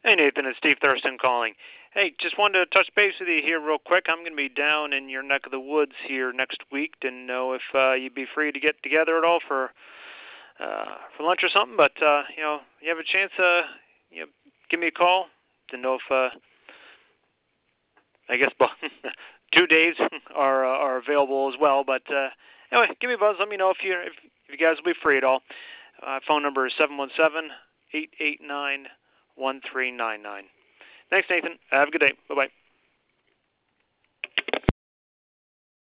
Hey Nathan, it's Steve Thurston calling. Hey, just wanted to touch base with you here real quick. I'm going to be down in your neck of the woods here next week. Didn't know if you'd be free to get together at all for lunch or something. But you have a chance, give me a call. Didn't know if I guess 2 days are available as well. But anyway, give me a buzz. Let me know if you guys will be free at all. Phone number is 717-889-1399. Thanks, Nathan. Have a good day. Bye-bye.